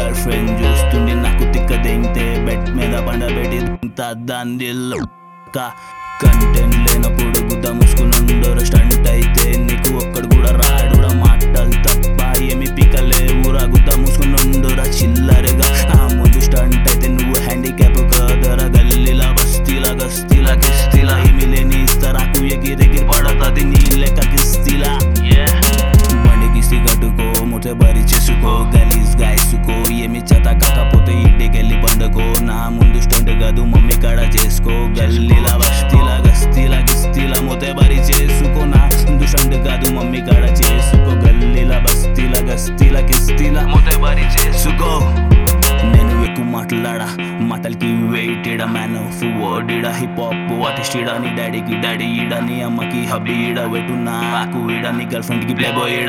girl friend చూస్తుండి నాకు తిక్క దెంగితే bed మీద పండబెట్టి దాన్ని కంటెంట్ లేనప్పుడు గుద్ద ముసుకునుండరు స్టంట్ అయితే నీకు ఒక్కడు కూడా రాడురా మాటలు తప్ప ఏమి పీకలేవురా గుద్ద ముసుకునుండురా చిల్లరగా నా ముందు స్టంట్ అయితే నువ్వు హ్యాండిక్యాప్ కాదరా గల్లీలా బస్తీలా గస్తీలా కిస్తీలా ఏమి లేని ఇస్తారాకు ఎగిరెగిరి పడతది నీ లెక్క కిస్తీలా బండికి సిగట్టుకో ముఠ బరి చేసుకో గలీజ్ గాయసుకో ఏమి చేత కాకపోతే ఇంటికెళ్ళి పండుకో నా ముందు స్టంట్ కాదు మమ్మీ కాడ చేసుకో గల్లీలా బస్తీలా గస్తీలా గిస్తీలా మొతే బరి చేసుకో నా ముందు స్టంట్ కాదు మమ్మీ కాడ చేసుకో గల్లీలా బస్తీలా గస్తీలా కిస్తీలా మొతే బరి చేసుకో నేను ఎక్కువ మాట్లాడా మాటలకి వెయిట్ ఇడ మ్యాన్ ఆఫ్ వర్డ్ ఇడ హిప్ హాప్ ఆర్టిస్ట్ ఇడ నీ డాడీకి డాడీ ఇడ నీ అమ్మకి హబ్బీ ఇడ వెటు నాకు ఇడ నీ గర్ల్ ఫ్రెండ్ కి ప్లే బాయ్ ఇడ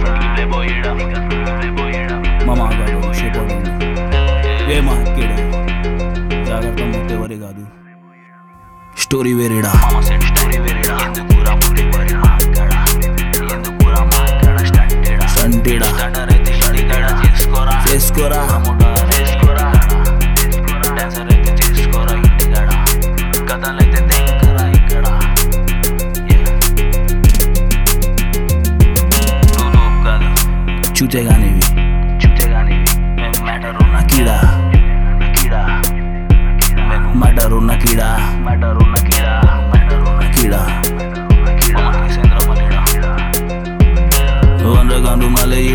మామా గాడు షేపోడు ఏమా ఇక్కడ జాగ్రత్త మొత్తెవరి కాదు స్టోరీ వేరేడా స్టంటేడా చేసుకోరా చూచేగానివి మటరున్న కీడా వందగండు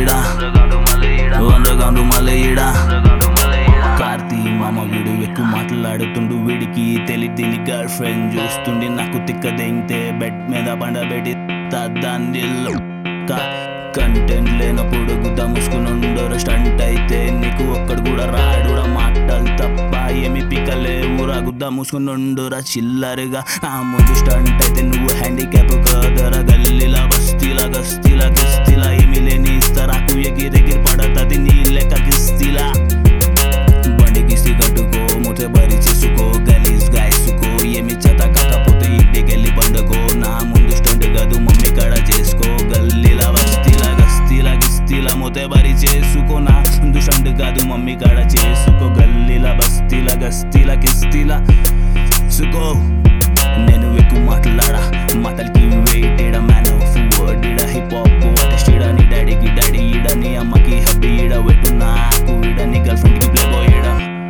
మలయిడా కార్తీ మామ వీడు ఎక్కువ మాట్లాడుతుండు వీడికి తెలియదు నీ గర్ల్ ఫ్రెండ్ చూస్తుండి నాకు తిక్క దెంగితే బెడ్ మీద పండబెట్టి దాన్ని కంటెంట్ లేనప్పుడు గుద్ద ముసుకునుండరు స్టంట్ అయితే నీకు ఒక్కడు కూడా రాడురా మాటలు తప్ప ఏమి పీకలేవురా గుద్ద ముసుకునుండురా చిల్లరగా నా ముందు స్టంట్ అయితే నువ్వు హ్యాండిక్యాప్ కాదరా గల్లీలా బస్తీలా గస్తీలా కిస్తీలా ఏమి లేని ఇస్తారాకు ఎగిరెగిరి పడతది నీ లెక్క కిస్తీలా బండికి సిగట్టుకో ముఠ బరి చేసుకో గలీజ్ గాయసుకో ఏమి చేత కాకపోతే ఇంటికెళ్ళి పండుకో నా ముందు స్టంట్ కాదు మమ్మీ కాడ చేసుకో గల్లీలా బస్తీలా గస్తీలా గిస్తీలా మొతే బరి చేసుకో నా ముందు స్టంట్ కాదు మమ్మీ కాడ చేసుకో గల్లీలా బస్తీలా గస్తీలా కిస్తీలా సుకో నేను ఎక్కువ మాట్లాడా మాటలకి వెయిట్ ఇడ మ్యాన్ ఆఫ్ వర్డ్ ఇడ హిప్ హాప్ ఆర్టిస్ట్ ఇడ నీ డాడీకి డాడీ ఇడ నీ అమ్మకి హబ్బీ ఇడ వెటు నాకు ఇడ నీ గర్ల్ ఫ్రెండ్ కి ప్లే బాయ్ ఇడ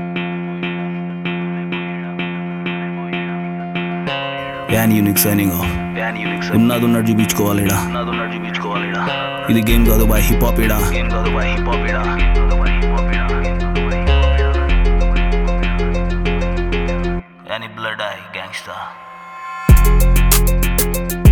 యాన్ యూనిక్ సైనింగ్ ఆఫ్ ఉన్నది ఉన్నట్టు చూపించుకోవాలి ఇడ ఇది గేమ్ కాదు బాయ్ హిప్ హాప్ ఇడ యాని బ్లడ్ ఐ గ్యాంగ్స్టర్